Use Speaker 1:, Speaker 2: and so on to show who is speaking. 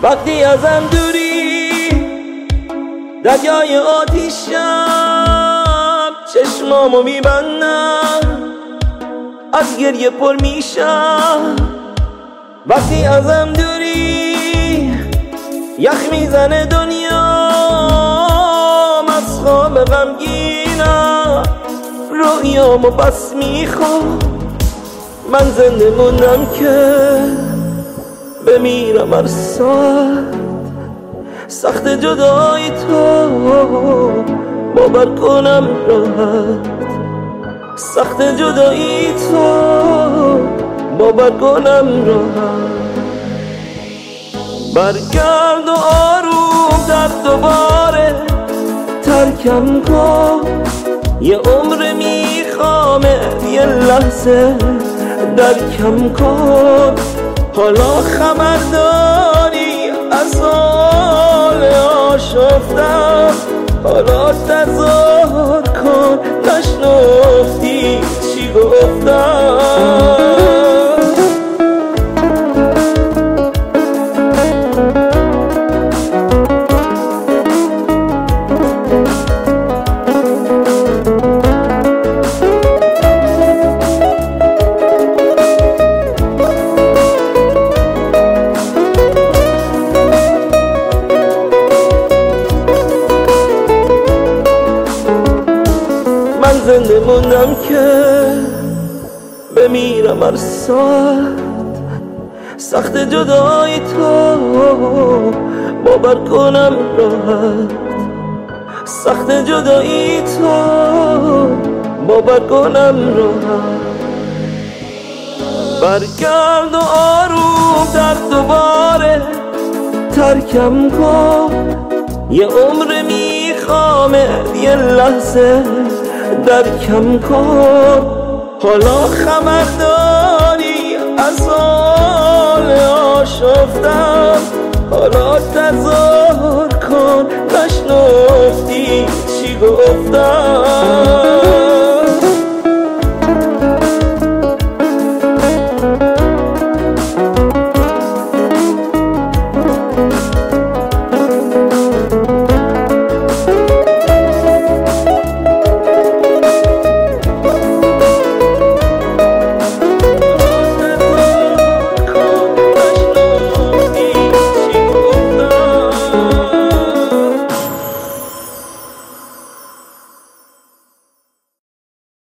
Speaker 1: وقتی ازم دوری دریای آتیشم، چشمامو میبندم از گریه پر میشم. وقتی ازم دوری یخ میزنه دنیام، از خواب غمگینم رویامو بس میخوام. من زنده موندم که بمیرم هر ساعت، سخت جدایی تو باور کنم راحت، سخت جدایی تو باور کنم راحت. برگرد و آروم در دوباره ترکم کن، یه عمر میخوامه یه لحظه درکم کن. حالا خبر داری از حال آشفتم، حالا تظاهر کن نشنفتی چی گفتم. زنده موندم که بمیرم هر ساعت، سخت جدایی تو باور کنم راحت، سخت جدایی تو باور کنم راحت. برگرد و آروم در دوباره ترکم کن، یه عمر میخوامه یه لحظه درکم کن. حالا خبر داری از حال آشفتم، حالا تظاهر کن نشنفتی چی گفتم.